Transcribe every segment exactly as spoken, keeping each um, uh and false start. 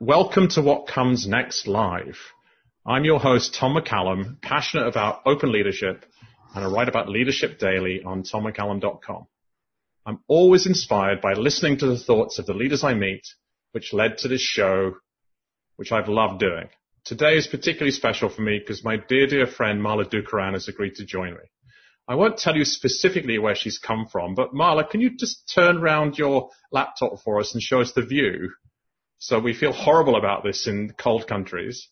Welcome to What Comes Next Live. I'm your host, Tom McCallum, passionate about open leadership, and I write about leadership daily on tom mccallum dot com. I'm always inspired by listening to the thoughts of the leaders I meet, which led to this show, which I've loved doing. Today is particularly special for me because my dear, dear friend Marla Dukaran has agreed to join me. I won't tell you specifically where she's come from, but Marla, can you just turn around your laptop for us and show us the view so we feel horrible about this in cold countries?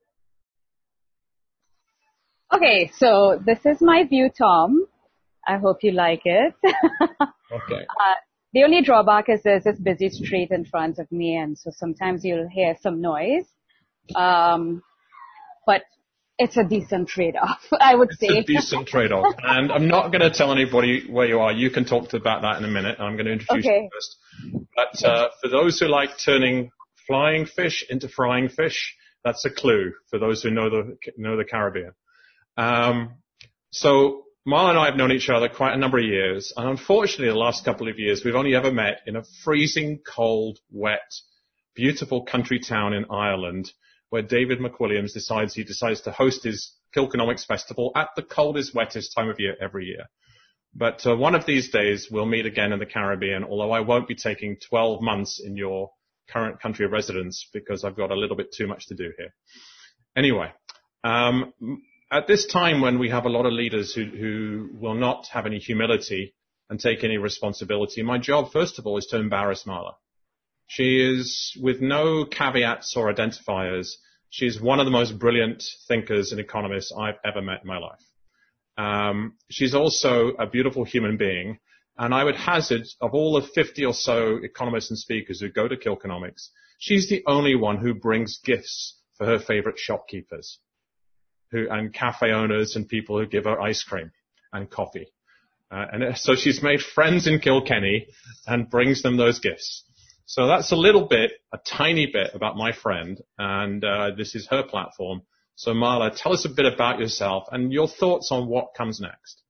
Okay, so this is my view, Tom. I hope you like it. Okay. Uh, the only drawback is there's this busy street in front of me, and so sometimes you'll hear some noise. Um, but it's a decent trade-off, I would it's say. It's a decent trade-off. And I'm not going to tell anybody where you are. You can talk to about that in a minute. I'm going to introduce okay. you first. But uh, for those who like turning flying fish into frying fish, that's a clue for those who know the know the Caribbean. Um, so Marla and I have known each other quite a number of years, and unfortunately the last couple of years we've only ever met in a freezing cold, wet, beautiful country town in Ireland where David McWilliams decides he decides to host his Kilkenomics Festival at the coldest, wettest time of year every year. But uh, one of these days we'll meet again in the Caribbean, although I won't be taking twelve months in your current country of residence because I've got a little bit too much to do here. Anyway, um, at this time when we have a lot of leaders who, who will not have any humility and take any responsibility, my job, first of all, is to embarrass Marla. She is, with no caveats or identifiers, she's one of the most brilliant thinkers and economists I've ever met in my life. Um, she's also a beautiful human being, and I would hazard, of all the fifty or so economists and speakers who go to Kilkenomics, she's the only one who brings gifts for her favorite shopkeepers who, and cafe owners and people who give her ice cream and coffee. Uh, and so she's made friends in Kilkenny and brings them those gifts. So that's a little bit, a tiny bit about my friend, and uh, this is her platform. So Marla, tell us a bit about yourself and your thoughts on what comes next.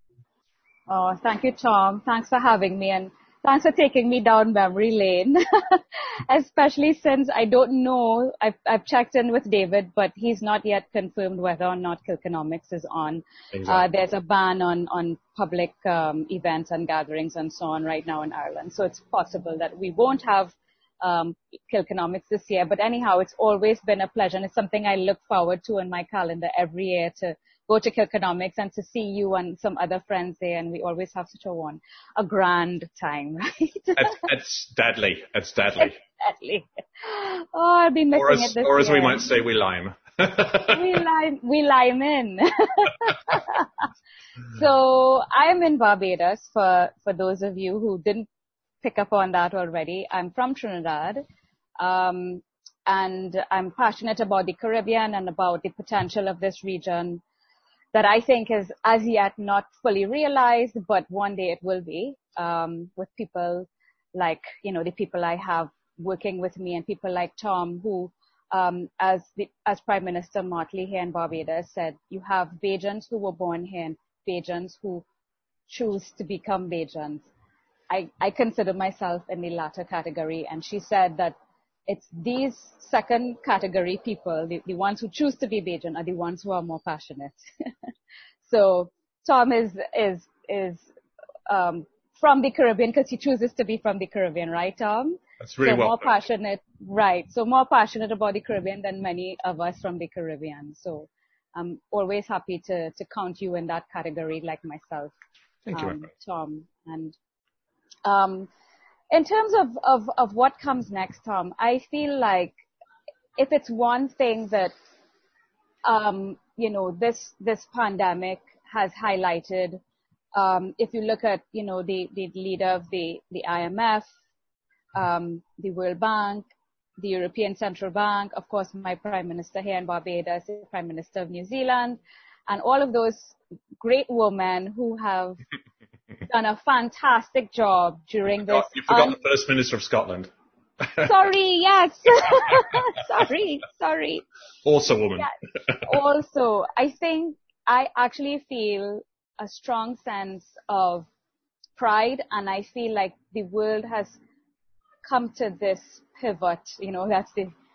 Oh, thank you, Tom. Thanks for having me, and thanks for taking me down memory lane, especially since I don't know, I've, I've checked in with David, but he's not yet confirmed whether or not Kilkenomics is on. Exactly. Uh, there's a ban on, on public um, events and gatherings and so on right now in Ireland. So it's possible that we won't have um, Kilkenomics this year. But anyhow, it's always been a pleasure, and it's something I look forward to in my calendar every year to go to Kilkenomics and to see you and some other friends there, and we always have such a one, a grand time, right? It's, it's deadly. It's deadly. It's deadly. Oh, I'll be missing or as, it this Or as year. we might say, we lime. we lime, we lime in. So I'm in Barbados, for, for those of you who didn't pick up on that already. I'm from Trinidad. Um, and I'm passionate about the Caribbean and about the potential of this region that I think is as yet not fully realized, but one day it will be, um, with people like, you know, the people I have working with me and people like Tom, who, um, as the, as Prime Minister Motley here in Barbados said, you have Bajans who were born here and Bajans who choose to become Bajans. I, I consider myself in the latter category, and she said that it's these second category people, the, the ones who choose to be Bajan, are the ones who are more passionate. So Tom is is is um, from the Caribbean because he chooses to be from the Caribbean, right, Tom? That's really so well more put. passionate, right? So more passionate about the Caribbean than many of us from the Caribbean. So I'm always happy to to count you in that category, like myself, Thank you, um, Tom. And um, in terms of, of, of what comes next, Tom, I feel like if it's one thing that, um, you know, this, this pandemic has highlighted, um, if you look at, you know, the, the leader of the, the I M F, um, the World Bank, the European Central Bank, of course, my Prime Minister here in Barbados, the Prime Minister of New Zealand, and all of those great women who have done a fantastic job during you forgot, this. You forgot un- the First Minister of Scotland. Sorry, yes. sorry, sorry. Also woman. Yes. Also, I think I actually feel a strong sense of pride, and I feel like the world has come to this pivot, you know, that's the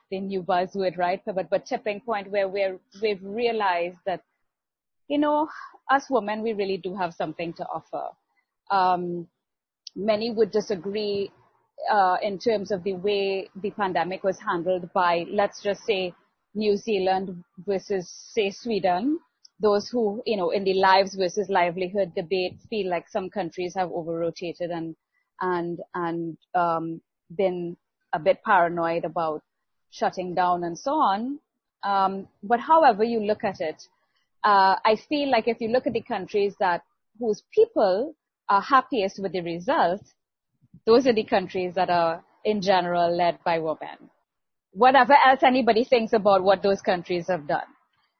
the new buzzword, right? But, but tipping point where we're, we've realized that, you know, us women, we really do have something to offer. Um, many would disagree uh, in terms of the way the pandemic was handled by, let's just say, New Zealand versus, say, Sweden. Those who, you know, in the lives versus livelihood debate feel like some countries have over-rotated and, and, and um, been a bit paranoid about shutting down and so on. Um, but however you look at it, uh, I feel like if you look at the countries that whose people are happiest with the result, those are the countries that are in general led by women. Whatever else anybody thinks about what those countries have done.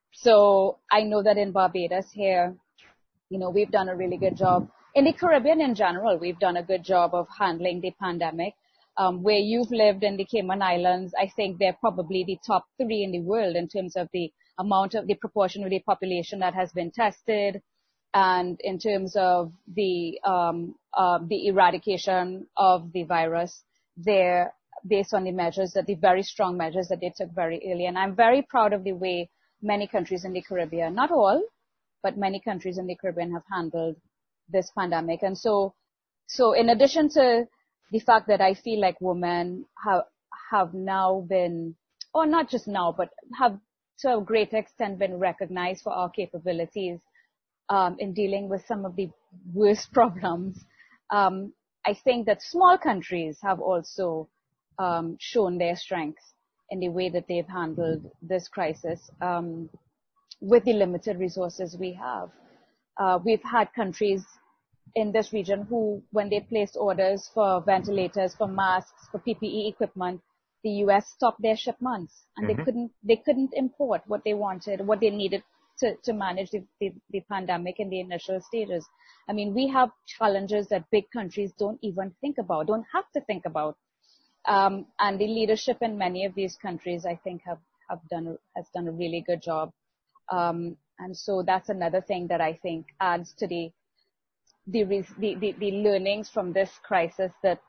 So I know that in Barbados here, you know, we've done a really good job. In the Caribbean in general, we've done a good job of handling the pandemic. Um, where you've lived in the Cayman Islands, I think they're probably the top three in the world in terms of the amount of the proportion of the population that has been tested, and in terms of the um, uh, the eradication of the virus. They're based on the measures that the very strong measures that they took very early. And I'm very proud of the way many countries in the Caribbean, not all, but many countries in the Caribbean have handled this pandemic. And so, so in addition to the fact that I feel like women have, have now been, or not just now, but have to a great extent been recognized for our capabilities um, in dealing with some of the worst problems. Um, I think that small countries have also um, shown their strengths in the way that they've handled this crisis um, with the limited resources we have. Uh, we've had countries in this region who, when they placed orders for ventilators, for masks, for P P E equipment, the U S stopped their shipments and mm-hmm. they couldn't they couldn't import what they wanted, what they needed to, to manage the, the, the pandemic in the initial stages. I mean, we have challenges that big countries don't even think about, don't have to think about. Um, and the leadership in many of these countries, I think, have, have done has done a really good job. Um, and so that's another thing that I think adds to the The, the, the, the learnings from this crisis, that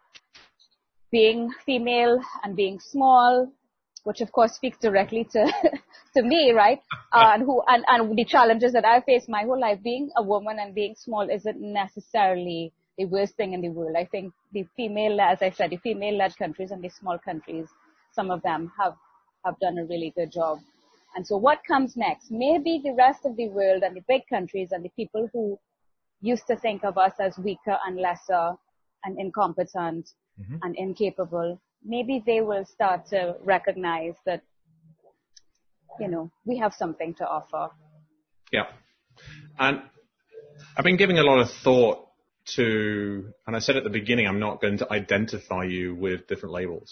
being female and being small, which of course speaks directly to to me, right? Uh, and who and, and the challenges that I faced my whole life, being a woman and being small isn't necessarily the worst thing in the world. I think the female, as I said, the female-led countries and the small countries, some of them have have done a really good job. And so what comes next? Maybe the rest of the world and the big countries and the people who used to think of us as weaker and lesser and incompetent mm-hmm. and incapable, maybe they will start to recognize that, you know, we have something to offer. Yeah. And I've been giving a lot of thought to, and I said at the beginning, I'm not going to identify you with different labels.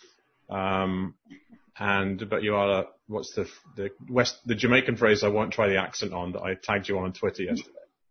Um, and, but you are, what's the, the West, the Jamaican phrase I won't try the accent on that I tagged you on on Twitter yesterday.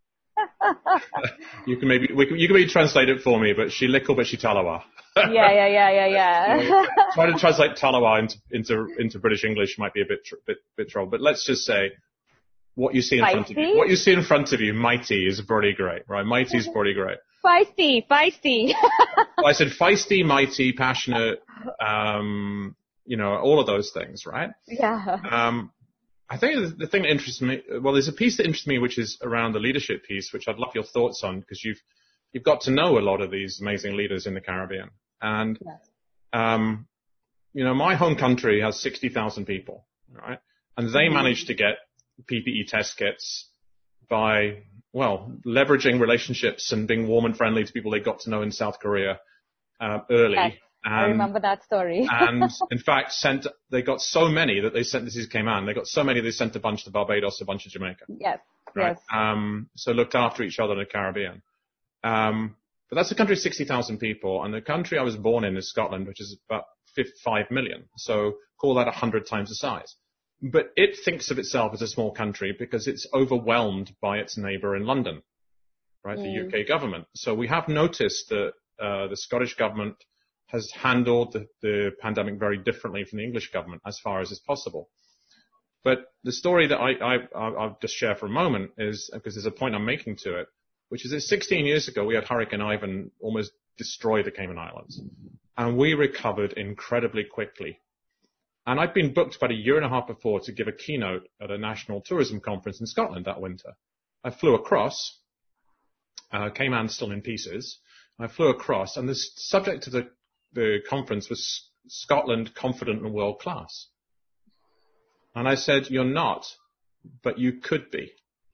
you can maybe we can, you can maybe translate it for me, but she lickle but she talawa. yeah, yeah, yeah, yeah, yeah. You know, try to translate talawa into into into British English might be a bit bit bit trouble, but let's just say what you see in feisty? front of you. What you see in front of you, mighty, is pretty great, right? Mighty is pretty great. Feisty, feisty. Well, I said feisty, mighty, passionate, um, you know, all of those things, right? Yeah. Um, I think the thing that interests me, well, there's a piece that interests me, which is around the leadership piece, which I'd love your thoughts on, because you've you've got to know a lot of these amazing leaders in the Caribbean. And, yes. um, you know, my home country has sixty thousand people, right? And they mm-hmm. managed to get P P E test kits by, well, leveraging relationships and being warm and friendly to people they got to know in South Korea uh, early. Yes. And, I remember that story. and in fact, sent they got so many that they sent, this is Cayman, they got so many they sent a bunch to Barbados, a bunch to Jamaica. Yes, right? yes. Um, so looked after each other in the Caribbean. Um, but that's a country of sixty thousand people, and the country I was born in is Scotland, which is about five million. So call that one hundred times the size. But it thinks of itself as a small country because it's overwhelmed by its neighbour in London, right? Mm. The U K government. So we have noticed that uh, the Scottish government has handled the, the pandemic very differently from the English government as far as is possible. But the story that I, I, I'll just share for a moment is, because there's a point I'm making to it, which is that sixteen years ago, we had Hurricane Ivan almost destroy the Cayman Islands. And we recovered incredibly quickly. And I'd been booked about a year and a half before to give a keynote at a national tourism conference in Scotland that winter. I flew across, uh, Cayman's still in pieces. I flew across, and the subject of the, the conference was Scotland confident and world class. And I said, you're not, but you could be.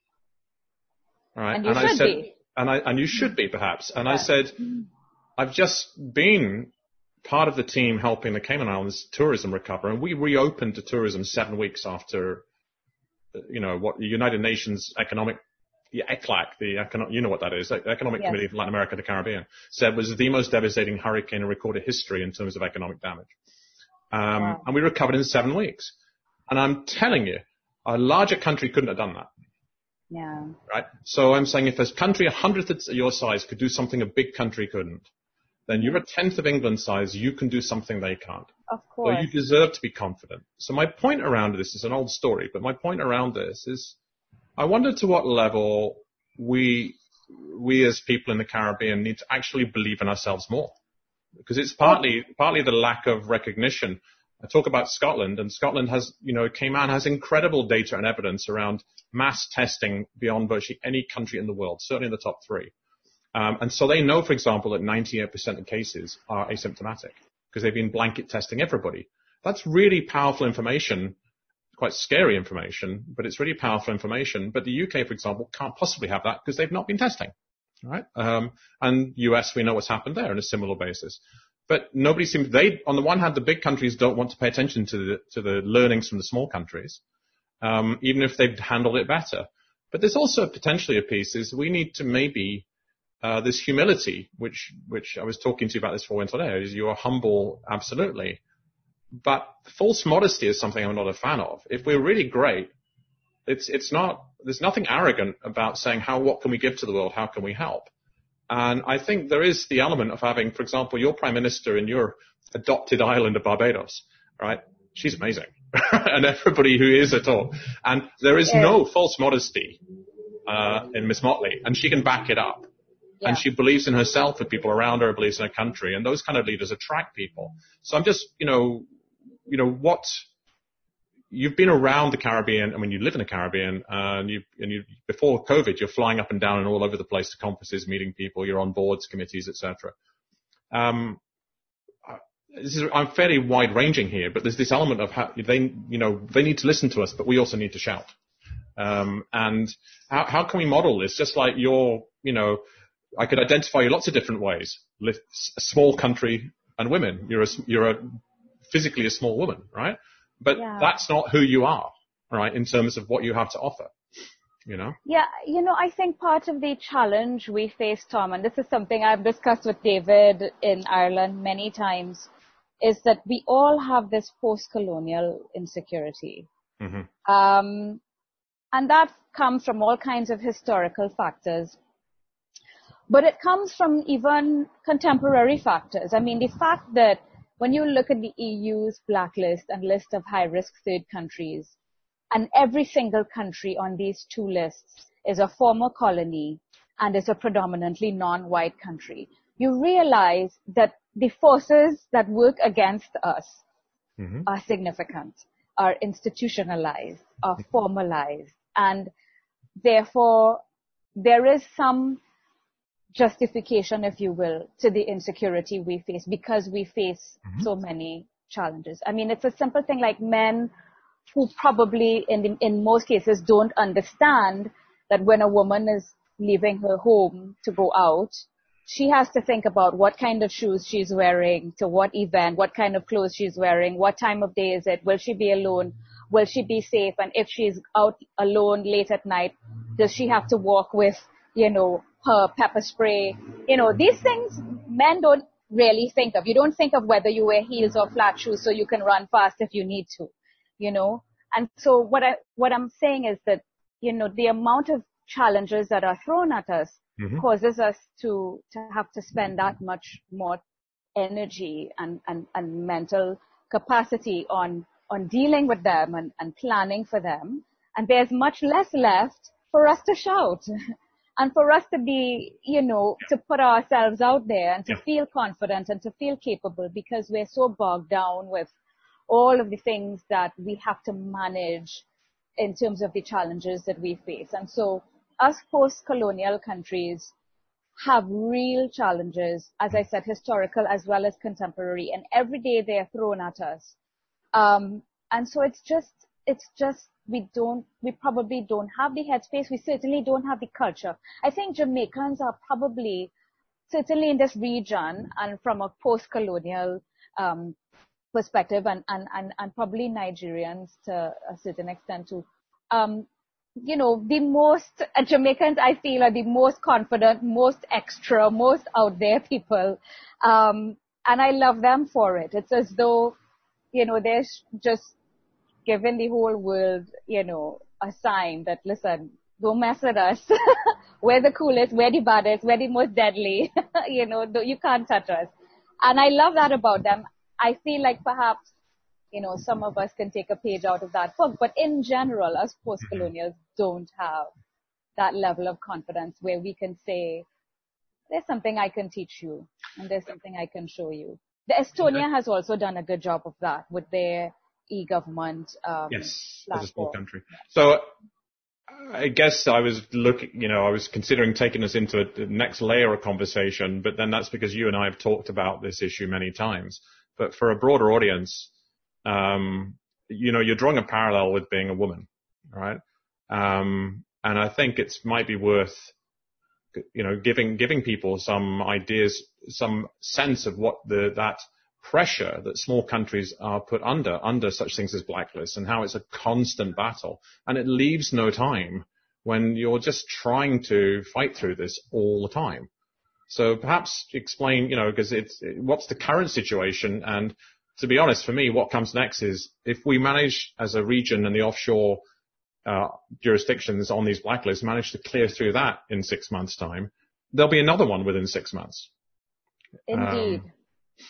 All right. And you and should I said, be. And I, and you should be perhaps. And Yeah. I said, I've just been part of the team helping the Cayman Islands tourism recover, and we reopened to tourism seven weeks after, you know, what the United Nations Economic, the E C L A C, the economic, you know what that is, the Economic Yes. Committee of Latin America and the Caribbean, said was the most devastating hurricane in recorded history in terms of economic damage. Um, Wow. and we recovered in seven weeks. And I'm telling you, a larger country couldn't have done that. Yeah. Right? So I'm saying if a country a hundredth of your size could do something a big country couldn't, then you're a tenth of England's size, you can do something they can't. Of So course. you deserve to be confident. So my point around this is an old story, but my point around this is I wonder to what level we, we as people in the Caribbean need to actually believe in ourselves more. Because it's partly, partly the lack of recognition. I talk about Scotland, and Scotland has, you know, Cayman has incredible data and evidence around mass testing beyond virtually any country in the world, certainly in the top three. Um, and so they know, for example, that ninety-eight percent of cases are asymptomatic because they've been blanket testing everybody. That's really powerful information, quite scary information, but it's really powerful information. But the U K, for example, can't possibly have that because they've not been testing, right? Um, and U S, we know what's happened there on a similar basis. But nobody seems, they, on the one hand, the big countries don't want to pay attention to the, to the learnings from the small countries, um, even if they've handled it better. But there's also potentially a piece is we need to maybe, uh, this humility, which, which I was talking to you about this before we went on air, is you're humble, absolutely. But false modesty is something I'm not a fan of. If we're really great, it's, it's not, there's nothing arrogant about saying how, what can we give to the world? How can we help? And I think there is the element of having, for example, your prime minister in your adopted island of Barbados, right? She's amazing. And everybody who is at all. And there is Yeah. no false modesty, uh, in Miss Motley. And she can back it up. Yeah. And she believes in herself and people around her, believes in her country. And those kind of leaders attract people. So I'm just, you know, you know, what, you've been around the Caribbean. I mean, you live in the Caribbean, uh, and you, and you, before COVID, you're flying up and down and all over the place to conferences, meeting people, you're on boards, committees, et cetera. Um, this is, I'm fairly wide ranging here, but there's this element of how they, you know, they need to listen to us, but we also need to shout. Um, and how, how can we model this? Just like you're, you know, I could identify you lots of different ways. A small country and women. You're a, you're a physically a small woman, right? But Yeah. that's not who you are, right, in terms of what you have to offer, you know? Yeah, you know, I think part of the challenge we face, Tom, and this is something I've discussed with David in Ireland many times, is that we all have this post-colonial insecurity. Mm-hmm. Um, and that comes from all kinds of historical factors. But it comes from even contemporary factors. I mean, the fact that when you look at the E U's blacklist and list of high-risk third countries, and every single country on these two lists is a former colony and is a predominantly non-white country, you realize that the forces that work against us Mm-hmm. are significant, are institutionalized, are formalized, and therefore there is some justification, if you will, to the insecurity we face because we face Mm-hmm. so many challenges. I mean, it's a simple thing like men who probably in the, in most cases don't understand that when a woman is leaving her home to go out, she has to think about what kind of shoes she's wearing, to what event, what kind of clothes she's wearing, what time of day is it, will she be alone, will she be safe, and if she's out alone late at night, does she have to walk with, you know, her pepper spray? You know, these things men don't really think of. You don't think of whether you wear heels or flat shoes so you can run fast if you need to, you know. And so what I what I'm saying is that, you know, the amount of challenges that are thrown at us Mm-hmm. causes us to to have to spend that much more energy and, and, and mental capacity on on dealing with them and, and planning for them. And there's much less left for us to shout and for us to be, you know, to put ourselves out there and to Yeah. feel confident and to feel capable because we're so bogged down with all of the things that we have to manage in terms of the challenges that we face. And so us post-colonial countries have real challenges, as I said, historical as well as contemporary, and every day they are thrown at us. Um, and so it's just, it's just, we don't, we probably don't have the headspace. We certainly don't have the culture. I think Jamaicans are probably, certainly in this region and from a post-colonial um, perspective, and, and, and, and probably Nigerians to a certain extent too, um, you know, the most uh, Jamaicans I feel are the most confident, most extra, most out there people. Um, and I love them for it. It's as though, you know, they're just giving the whole world, you know, a sign that, listen, don't mess with us. We're the coolest, we're the baddest, we're the most deadly. You know, you can't touch us. And I love that about them. I feel like perhaps, you know, some of us can take a page out of that book, but in general, us post-colonials don't have that level of confidence where we can say, there's something I can teach you and there's something I can show you. The Estonia has also done a good job of that with their e-government um, yes, platform. as a small country. So I guess I was looking, you know, I was considering taking us into the next layer of conversation, but then that's because you and I have talked about this issue many times. But for a broader audience, um, you know, you're drawing a parallel with being a woman, right? Um, and I think it might be worth, you know, giving giving people some ideas, some sense of what the that pressure that small countries are put under, under such things as blacklists, and how it's a constant battle. And it leaves no time when you're just trying to fight through this all the time. So perhaps explain, you know, because it's, what's the current situation? And to be honest, for me, what comes next is if we manage as a region and the offshore uh, jurisdictions on these blacklists manage to clear through that in six months' time, there'll be another one within six months. Indeed. Um,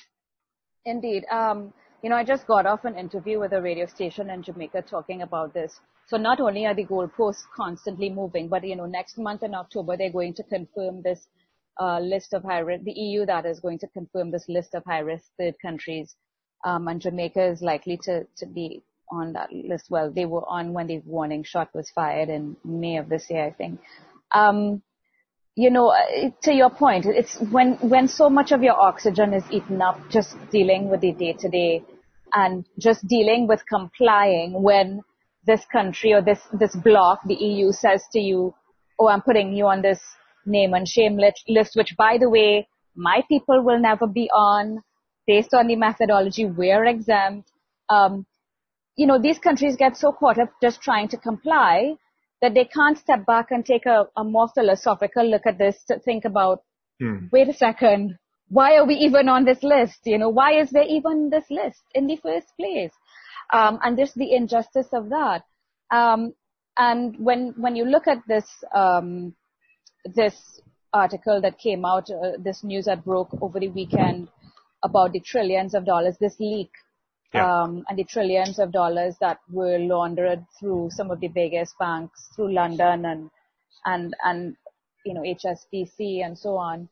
Indeed. Um, you know, I just got off an interview with a radio station in Jamaica talking about this. So not only are the goalposts constantly moving, but, you know, next month in October, they're going to confirm this uh, list of high-risk, the E U that is going to confirm this list of high-risk third countries. Um, and Jamaica is likely to, to be on that list. Well, they were on when the warning shot was fired in May of this year, I think. Um, you know, to your point, it's when, when so much of your oxygen is eaten up just dealing with the day-to-day and just dealing with complying when this country or this, this bloc, the E U, says to you, oh, I'm putting you on this name and shame list, which, by the way, my people will never be on based on the methodology. We're exempt. Um, you know, these countries get so caught up just trying to comply that they can't step back and take a, a more philosophical look at this to think about, hmm. wait a second, why are we even on this list? You know, why is there even this list in the first place? Um, and there's the injustice of that. Um, and when, when you look at this, um, this article that came out, uh, this news that broke over the weekend about the trillions of dollars, this leak, yeah. um, and the trillions of dollars that were laundered through some of the biggest banks, through London and, and, and, you know, H S B C and so on.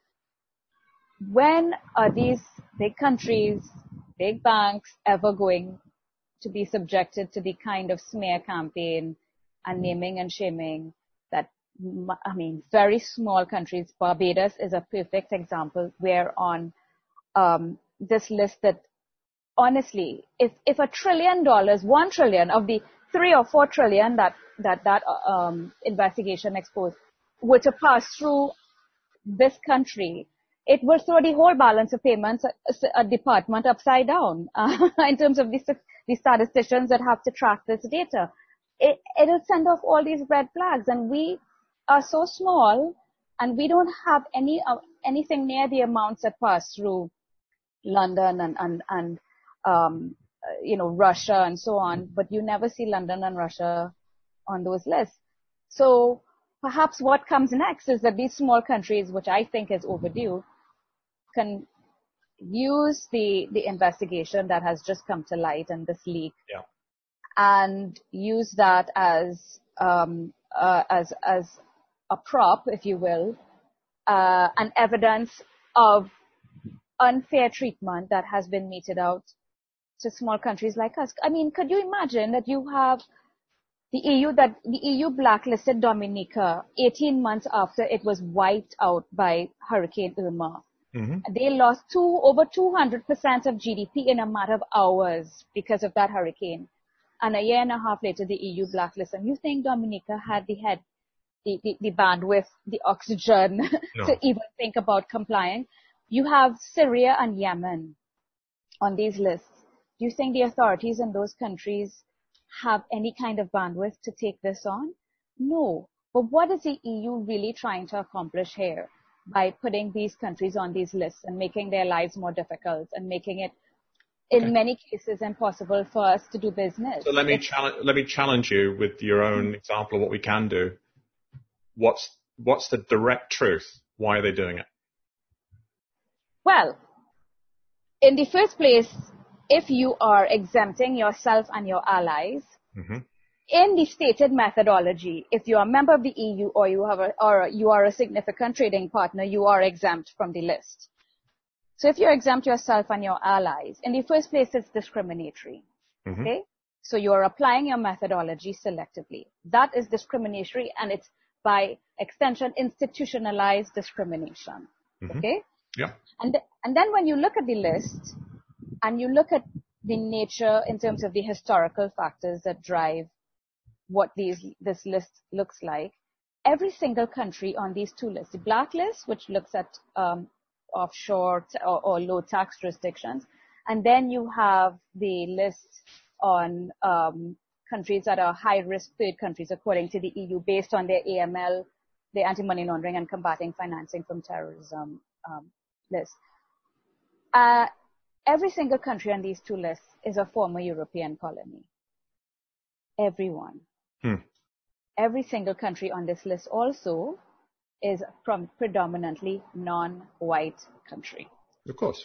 When are these big countries, big banks ever going to be subjected to the kind of smear campaign and naming and shaming that, I mean, very small countries? Barbados is a perfect example. We're on um, this list that, honestly, if if a trillion dollars, one trillion of the three or four trillion that that that um, investigation exposed were to pass through this country, it will throw the whole balance of payments a, a department upside down uh, in terms of the, the statisticians that have to track this data. It, it'll send off all these red flags, and we are so small, and we don't have any uh, anything near the amounts that pass through London and and and um, uh, you know, Russia and so on. But you never see London and Russia on those lists. So perhaps what comes next is that these small countries, which I think is overdue, can use the the investigation that has just come to light and this leak, yeah. and use that as um, uh, as as a prop, if you will, uh, an evidence of unfair treatment that has been meted out to small countries like us. I mean, could you imagine that you have the E U that the E U blacklisted Dominica eighteen months after it was wiped out by Hurricane Irma. Mm-hmm. They lost two, over two hundred percent of G D P in a matter of hours because of that hurricane. And a year and a half later, the E U blacklisted them. You think Dominica had the head, the, the, the bandwidth, the oxygen No. to even think about complying? You have Syria and Yemen on these lists. Do you think the authorities in those countries have any kind of bandwidth to take this on? No. But what is the E U really trying to accomplish here by putting these countries on these lists and making their lives more difficult and making it, in Okay. many cases, impossible for us to do business? So let me It's, challenge, let me challenge you with your own example of what we can do. What's, what's the direct truth? Why are they doing it? well, in the first place, if you are exempting yourself and your allies, Mm-hmm. in the stated methodology, if you are a member of the E U or you have a, or you are a significant trading partner, you are exempt from the list. So if you exempt yourself and your allies, in the first place, it's discriminatory. Mm-hmm. Okay? So you are applying your methodology selectively. That is discriminatory, and it's by extension institutionalized discrimination. Mm-hmm. Okay? Yeah. And, th- and then when you look at the list and you look at the nature in terms of the historical factors that drive what these, this list looks like, every single country on these two lists, the black list, which looks at um, offshore t- or, or low tax jurisdictions, and then you have the list on um, countries that are high risk third countries according to the E U based on their A M L, their anti-money laundering and combating financing from terrorism um, list. Uh, every single country on these two lists is a former European colony. Everyone. Hmm. Every single country on this list also is from predominantly non-white country. Of course.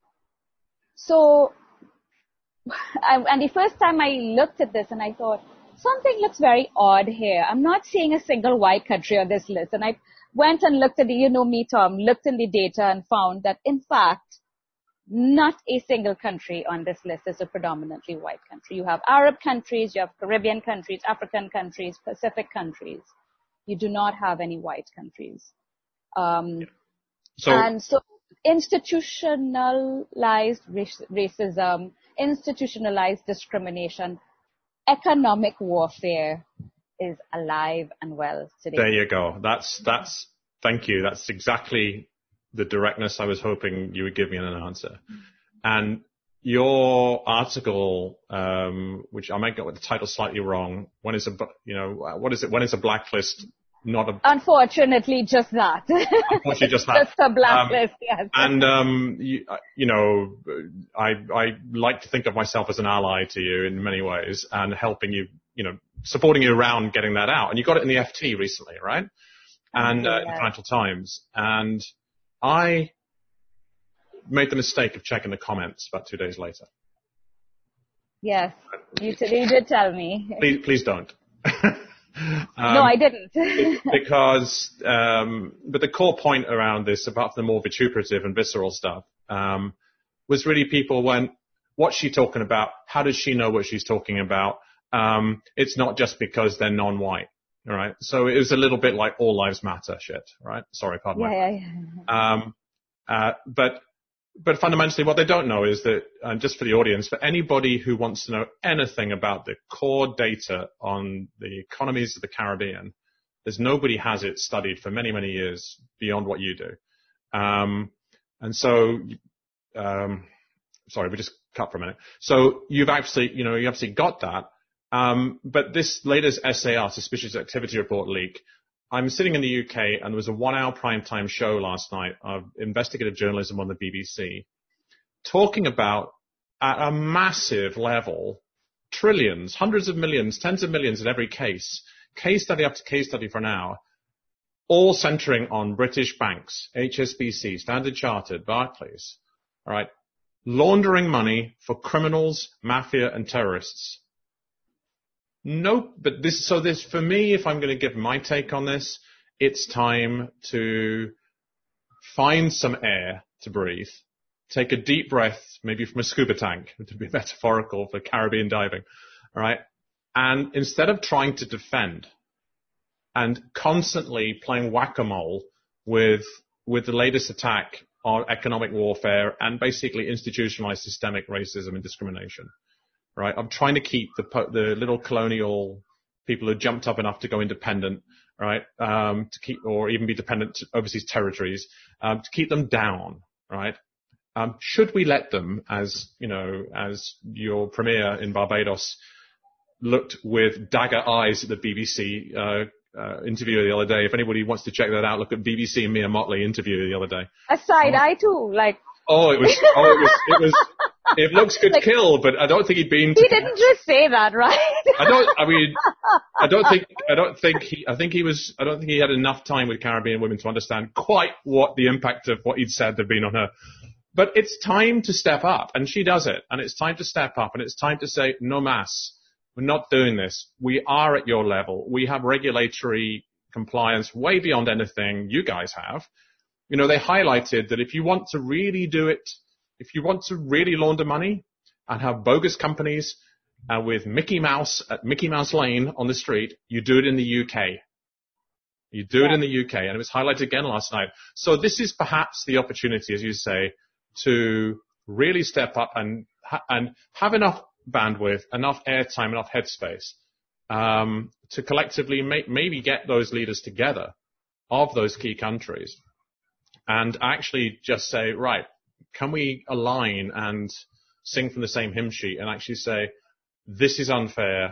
So, I, and the first time I looked at this and I thought, something looks very odd here. I'm not seeing a single white country on this list. And I went and looked at the, you know me, Tom, looked in the data and found that, in fact, not a single country on this list is a predominantly white country. You have Arab countries, you have Caribbean countries, African countries, Pacific countries. You do not have any white countries. Um, So, and so institutionalized rac- racism, institutionalized discrimination, economic warfare is alive and well today. there you go. That's, that's, thank you. That's exactly the directness I was hoping you would give me in an answer. And your article, um, which I might get with the title slightly wrong, when is a, bu- you know, what is it? When is a blacklist not a, Unfortunately, just that. unfortunately just that. Just a blacklist, Um, yes. And, um, you, you know, I, I like to think of myself as an ally to you in many ways and helping you, you know, supporting you around getting that out. And you got it in the F T recently, right? And, uh, in the Financial Times. And I made the mistake of checking the comments about two days later. Yes, you, t- you did tell me. Please, please don't. Um, no, I didn't. because, um, but the core point around this, apart from the more vituperative and visceral stuff, um, was really people went, what's she talking about? How does she know what she's talking about? Um, it's not just because they're non-white, all right? So it was a little bit like all lives matter shit, right? Sorry, pardon yeah, my. yeah, yeah. Um, uh, but, but fundamentally what they don't know is that, uh, just for the audience, for anybody who wants to know anything about the core data on the economies of the Caribbean, there's nobody has it studied for many, many years beyond what you do. Um, and so, um, sorry, we just cut for a minute. So you've actually, you know, you actually got that. Um, but this latest S A R, Suspicious Activity Report leak, I'm sitting in the U K and there was a one hour primetime show last night of investigative journalism on the B B C talking about at a massive level, trillions, hundreds of millions, tens of millions in every case, case study after case study for an hour, all centering on British banks, H S B C, Standard Chartered, Barclays, all right, laundering money for criminals, mafia and terrorists. No, but this, so this, for me, if I'm going to give my take on this, it's time to find some air to breathe, take a deep breath, maybe from a scuba tank, to be metaphorical for Caribbean diving, all right? And instead of trying to defend and constantly playing whack-a-mole with, with the latest attack on economic warfare and basically institutionalized systemic racism and discrimination, right? I'm trying to keep the, the little colonial people who jumped up enough to go independent, right? Um, to keep, or even be dependent to overseas territories, um, to keep them down, right? Um, should we let them, as, you know, as your premier in Barbados looked with dagger eyes at the B B C, uh, uh, interview the other day. If anybody wants to check that out, look at B B C and Mia Motley interview the other day. A side eye too, like. Oh, it was, oh, it was, it was, it looks good like, kill, but I don't think he'd been to He didn't just say that, right? I don't, I mean, I don't think, I don't think he, I think he was, I don't think he had enough time with Caribbean women to understand quite what the impact of what he'd said had been on her. But it's time to step up, and she does it, and it's time to step up, and it's time to say, no mas, we're not doing this. We are at your level. We have regulatory compliance way beyond anything you guys have. You know, they highlighted that if you want to really do it, if you want to really launder money and have bogus companies uh, with Mickey Mouse at Mickey Mouse Lane on the street, you do it in the U K. You do yeah. it in the U K, and it was highlighted again last night. So this is perhaps the opportunity, as you say, to really step up and ha- and have enough bandwidth, enough airtime, enough headspace um, to collectively make, maybe get those leaders together of those key countries and actually just say, right, can we align and sing from the same hymn sheet and actually say, this is unfair,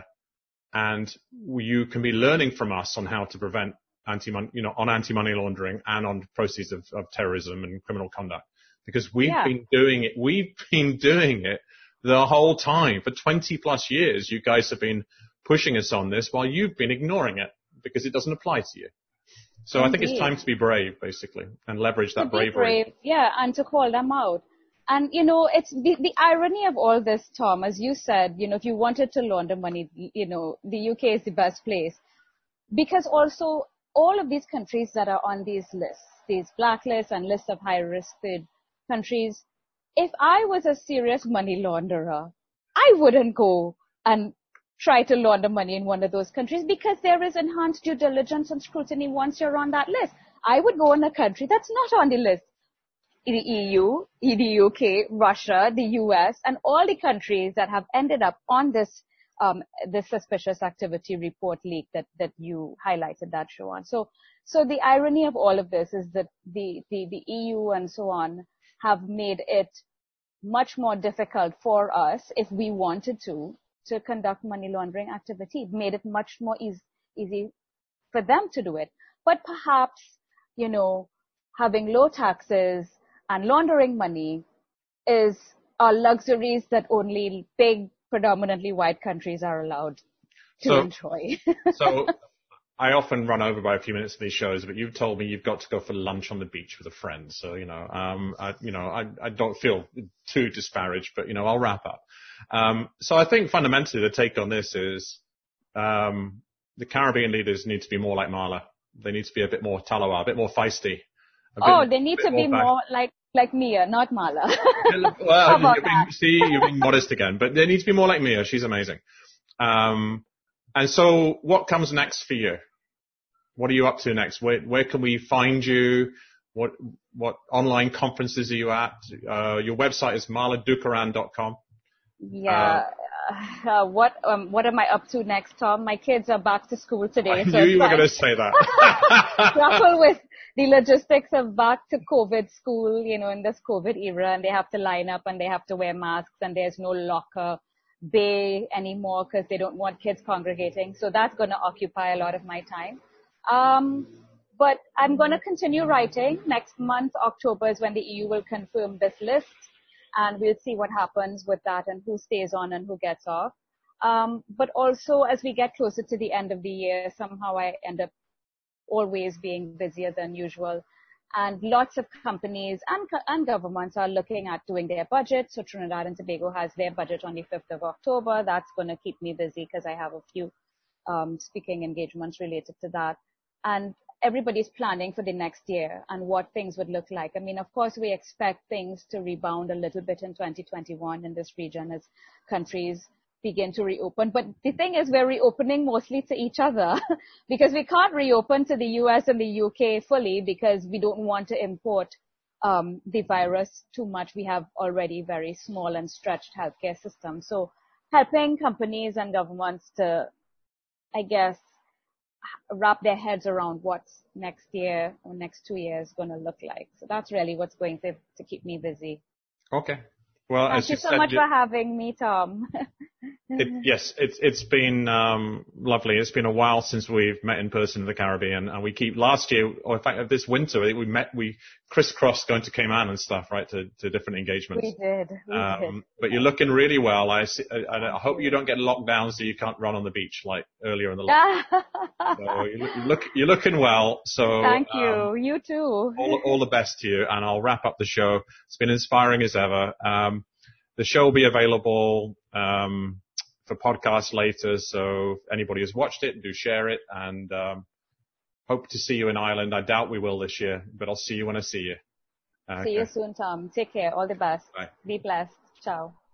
and you can be learning from us on how to prevent anti, you know, on anti-money laundering and on proceeds of, of terrorism and criminal conduct. Because we've yeah. been doing it, we've been doing it the whole time. For twenty plus years, you guys have been pushing us on this while you've been ignoring it because it doesn't apply to you. So Indeed. I think it's time to be brave, basically, and leverage that to be bravery. Brave, yeah, and to call them out. And, you know, it's the, the irony of all this, Tom, as you said, you know, if you wanted to launder money, you know, the U K is the best place. Because also, all of these countries that are on these lists, these blacklists and lists of high-risk third countries, if I was a serious money launderer, I wouldn't go and try to launder money in one of those countries because there is enhanced due diligence and scrutiny once you're on that list. I would go in a country that's not on the list. The E U, the U K, Russia, the U S, and all the countries that have ended up on this um, this suspicious activity report leak that, that you highlighted that show on. So, so the irony of all of this is that the, the, the E U and so on have made it much more difficult for us, if we wanted to, to conduct money laundering activity. It made it much more easy, easy for them to do it. But perhaps, you know, having low taxes and laundering money is are luxuries that only big, predominantly white countries are allowed to so, enjoy. So I often run over by a few minutes of these shows, but you've told me you've got to go for lunch on the beach with a friend. So, you know, um, I, you know, I, I don't feel too disparaged, but, you know, I'll wrap up. Um, so I think fundamentally the take on this is, um, the Caribbean leaders need to be more like Marla. They need to be a bit more Talawa, a bit more feisty. Oh, bit, they need to be more, more like, like Mia, not Marla. Well, you're being, see, you're being modest again, but they need to be more like Mia. She's amazing. Um, and so what comes next for you? What are you up to next? Where, where can we find you? What, what online conferences are you at? Uh, your website is marla dukaran dot com. Yeah. Uh, uh, what, um, what am I up to next, Tom? My kids are back to school today. I so knew you were going to say that. Grapple with the logistics of back to COVID school, you know, in this COVID era, and they have to line up and they have to wear masks and there's no locker bay anymore because they don't want kids congregating. So that's going to occupy a lot of my time. Um, but I'm going to continue writing. Next month, October, is when the E U will confirm this list, and we'll see what happens with that and who stays on and who gets off. Um, but also, as we get closer to the end of the year, somehow I end up always being busier than usual. And lots of companies and, and governments are looking at doing their budget. So Trinidad and Tobago has their budget on the fifth of October. That's going to keep me busy because I have a few um, speaking engagements related to that. And everybody's planning for the next year and what things would look like. I mean, of course, we expect things to rebound a little bit in twenty twenty-one in this region as countries begin to reopen. But the thing is, we're reopening mostly to each other because we can't reopen to the U S and the U K fully because we don't want to import um, the virus too much. We have already very small and stretched healthcare systems. So helping companies and governments to, I guess, wrap their heads around what's next year or next two years going to look like. So that's really what's going to, to keep me busy. Okay. Well, Thank as you you so said, much you, for having me, Tom. it, yes, it's it's been um, lovely. It's been a while since we've met in person in the Caribbean, and we keep last year, or in fact this winter, we met we crisscrossed going to Cayman and stuff, right, to, to different engagements. We did. We um, did. But you're looking really well. I, see, I, I hope you. you don't get locked down so you can't run on the beach like earlier in the lockdown. So you look, you look you're looking well. So thank you. Um, you too. all, all the best to you, and I'll wrap up the show. It's been inspiring as ever. Um, The show will be available um, for podcast later, so if anybody has watched it, do share it, and um, hope to see you in Ireland. I doubt we will this year, but I'll see you when I see you. Okay. See you soon, Tom. Take care. All the best. Bye. Be blessed. Ciao.